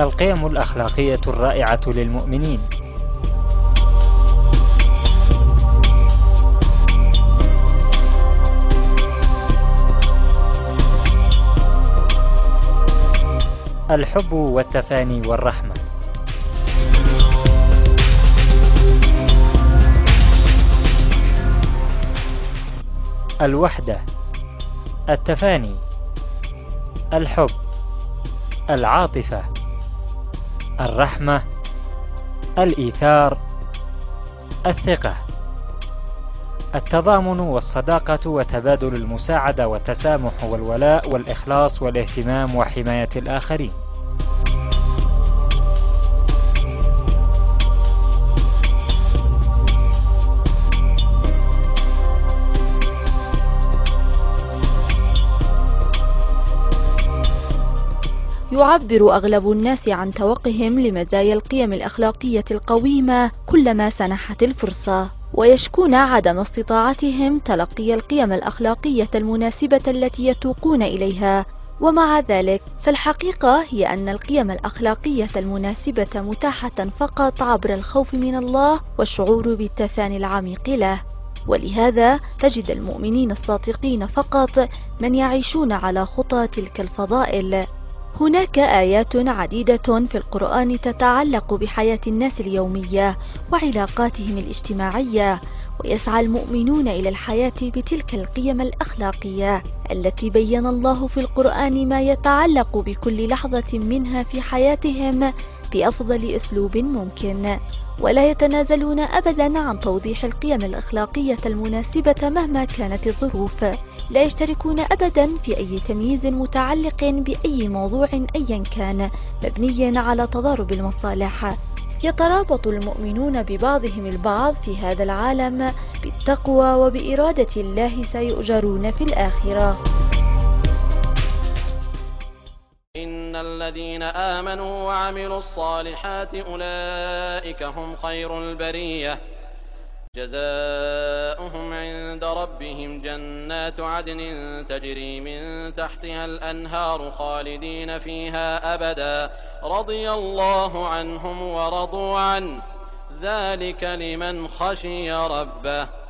القيم الأخلاقية الرائعة للمؤمنين. الحب والتفاني والرحمة. الوحدة، التفاني، الحب، العاطفة، الرحمة، الإيثار، الثقة، التضامن والصداقة وتبادل المساعدة والتسامح والولاء والإخلاص والاهتمام وحماية الآخرين. يعبر أغلب الناس عن توقهم لمزايا القيم الأخلاقية القويمة كلما سنحت الفرصة، ويشكون عدم استطاعتهم تلقي القيم الأخلاقية المناسبة التي يتوقون إليها. ومع ذلك فالحقيقة هي أن القيم الأخلاقية المناسبة متاحة فقط عبر الخوف من الله والشعور بالتفاني العميق له. ولهذا تجد المؤمنين الصادقين فقط من يعيشون على خطى تلك الفضائل. هناك آيات عديدة في القرآن تتعلق بحياة الناس اليومية وعلاقاتهم الاجتماعية، ويسعى المؤمنون إلى الحياة بتلك القيم الأخلاقية التي بين الله في القرآن ما يتعلق بكل لحظة منها في حياتهم بأفضل أسلوب ممكن، ولا يتنازلون أبدا عن توضيح القيم الأخلاقية المناسبة مهما كانت الظروف. لا يشتركون أبدا في أي تمييز متعلق بأي موضوع أيا كان مبني على تضارب المصالح. يترابط المؤمنون ببعضهم البعض في هذا العالم بالتقوى، وبإرادة الله سيؤجرون في الآخرة. إن الذين آمنوا وعملوا الصالحات أولئك هم خير البرية، جزاؤهم عند ربهم جنات عدن تجري من تحتها الأنهار خالدين فيها أبدا، رضي الله عنهم ورضوا عنه، ذلك لمن خشي ربه.